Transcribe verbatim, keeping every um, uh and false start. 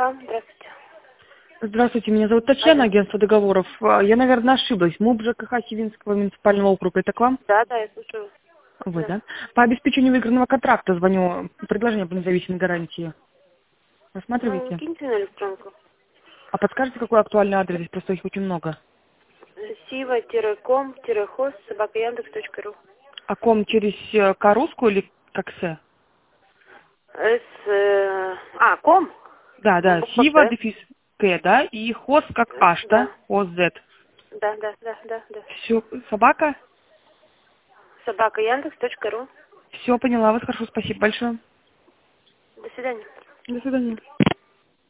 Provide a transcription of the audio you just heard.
Ага, здравствуйте. Здравствуйте, меня зовут Татьяна, агентство договоров. Я, наверное, ошиблась. МУП ЖКХ Сивинского муниципального округа. Это к вам? Да, да, я слушаю. Вы, Да. да? По обеспечению выигранного контракта звоню. Предложение по независимой гарантии. Ну, Рассматриваете? киньте на электронку. А подскажете, какой актуальный адрес? Здесь просто их очень много. сива-ком-хост собака яндекс точка ру. А ком через э, К русскую или как С? С... э, А, ком? Да, да. Буква Сива, К. дефис К, да? И хост как Э, H, да? Да, Хост Z. да, да, да, да, да. Все, собака? собака яндекс точка ру. Все, поняла вас. Хорошо, спасибо большое. До свидания. До свидания.